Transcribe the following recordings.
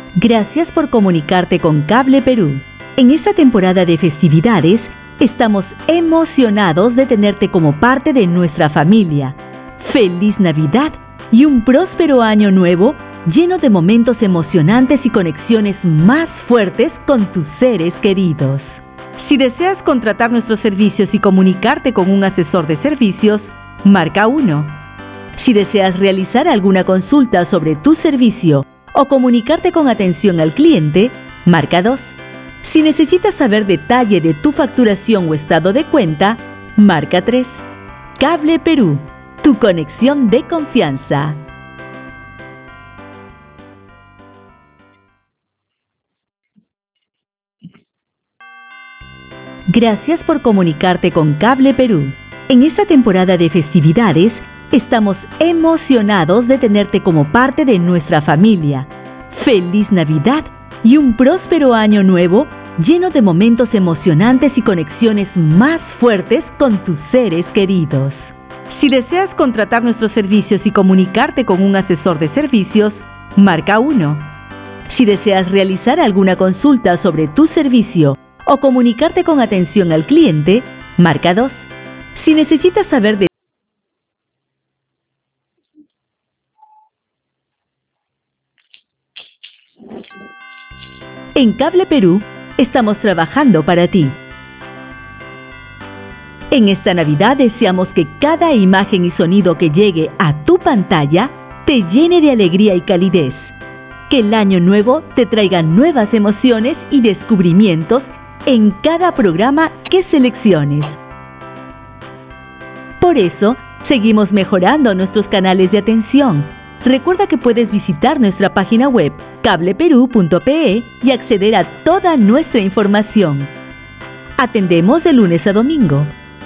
Gracias por comunicarte con Cable Perú. En esta temporada de festividades, estamos emocionados de tenerte como parte de nuestra familia. ¡Feliz Navidad y un próspero año nuevo lleno de momentos emocionantes y conexiones más fuertes con tus seres queridos! Si deseas contratar nuestros servicios y comunicarte con un asesor de servicios, marca 1. Si deseas realizar alguna consulta sobre tu servicio o comunicarte con atención al cliente, marca 2. Si necesitas saber detalle de tu facturación o estado de cuenta, marca 3. Cable Perú, tu conexión de confianza. Gracias por comunicarte con Cable Perú. En esta temporada de festividades, estamos emocionados de tenerte como parte de nuestra familia. ¡Feliz Navidad y un próspero año nuevo lleno de momentos emocionantes y conexiones más fuertes con tus seres queridos! Si deseas contratar nuestros servicios y comunicarte con un asesor de servicios, marca 1. Si deseas realizar alguna consulta sobre tu servicio o comunicarte con atención al cliente, marca 2. Si necesitas saber de En Cable Perú, estamos trabajando para ti. En esta Navidad deseamos que cada imagen y sonido que llegue a tu pantalla te llene de alegría y calidez. Que el año nuevo te traiga nuevas emociones y descubrimientos en cada programa que selecciones. Por eso, seguimos mejorando nuestros canales de atención. Recuerda que puedes visitar nuestra página web cableperú.pe y acceder a toda nuestra información. Atendemos de lunes a domingo.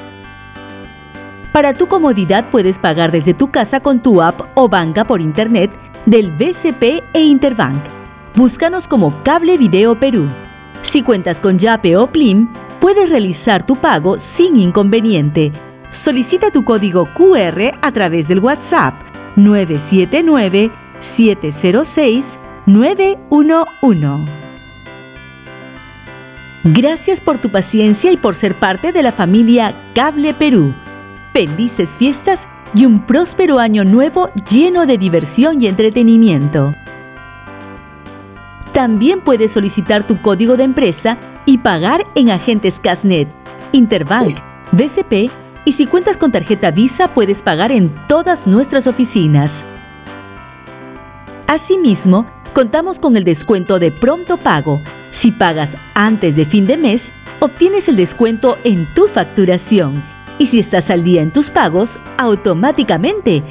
Para tu comodidad puedes pagar desde tu casa con tu app o banca por internet del BCP e Interbank. Búscanos como Cable Video Perú. Si cuentas con Yape o Plim, puedes realizar tu pago sin inconveniente. Solicita tu código QR a través del WhatsApp 979-706-911. Gracias por tu paciencia y por ser parte de la familia Cable Perú. Felices fiestas y un próspero año nuevo lleno de diversión y entretenimiento. También puedes solicitar tu código de empresa y pagar en agentes Casnet, Interbank, BCP, y si cuentas con tarjeta Visa puedes pagar en todas nuestras oficinas. Asimismo, contamos con el descuento de pronto pago. Si pagas antes de fin de mes, obtienes el descuento en tu facturación. Y si estás al día en tus pagos, automáticamente